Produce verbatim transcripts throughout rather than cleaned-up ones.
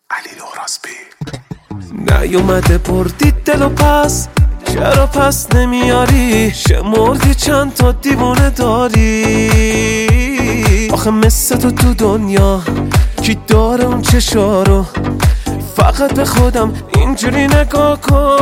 علی لوراسبی. نیومده بردی دل و پس، چرا پس نمیاری؟ شمردی چند تا دیوونه داری؟ آخه مثل تو تو دنیا کی داره اون چشارو؟ فقط به خودم اینجوری نگاه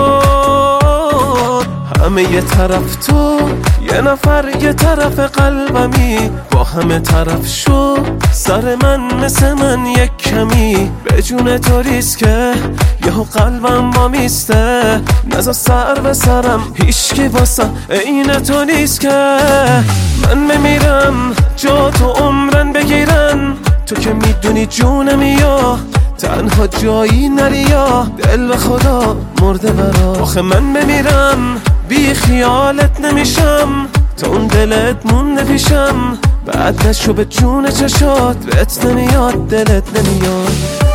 کن. همه یه طرف تو، یه نفر یه طرف قلبمی، با همه طرف شو سر من مثل من یک کمی. به جون تو ریسکه یهو قلبم با میسته، نزا سر به سرم هیچکی واسه این تو نیست که من بمیرم جا تو عمرن بگیرن. تو که میدونی جونمی یا تنها جایی نری یا دل به خدا مرده برا. آخه من بمیرم بی خیالت نمیشم، تا اون دلت مونده پیشم. بعد نشو به جون چشات بهت نمیاد دلت نمیاد.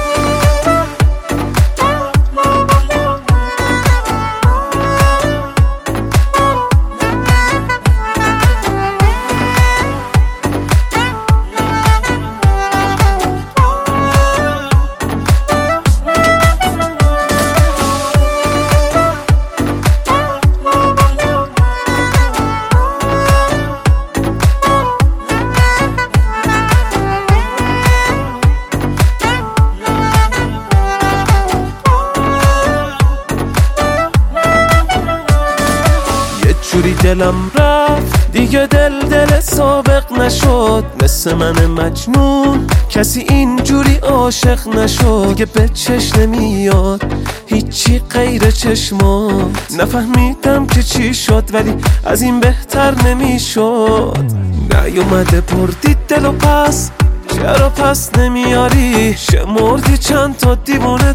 جوری دلم رفت دیگه دل دل سابق نشد، مثل من مجنون کسی اینجوری عاشق نشد. دیگه به چش نمیاد هیچی غیر چشمات، نفهمیدم که چی شد ولی از این بهتر نمیشد. نیومده بردی دل و پس، چرا پس نمیاری؟ شمردی چند تا دیوونه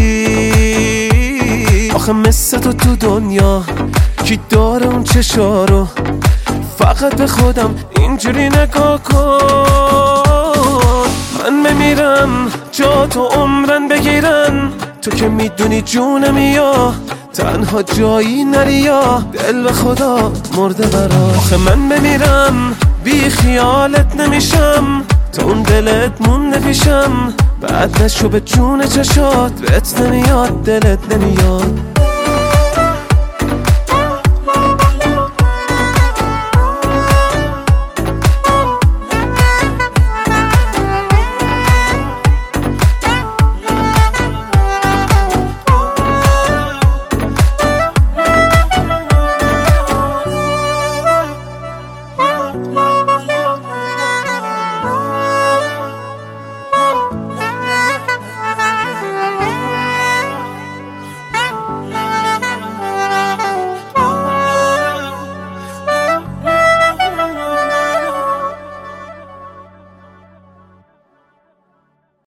داری؟ آخه مثل تو تو دنیا کی داره اون چشارو؟ فقط به خودم اینجوری نگاه کن. من بمیرم جا تو عمرن بگیرن. تو که میدونی جونمی یا تنها جایی نری یا دل به خدا مرده برا. آخه من بمیرم بی خیالت نمیشم، تا اون دلت مونده پیشم. بعد نشو به جون چشات بهت نمیاد دلت نمیاد.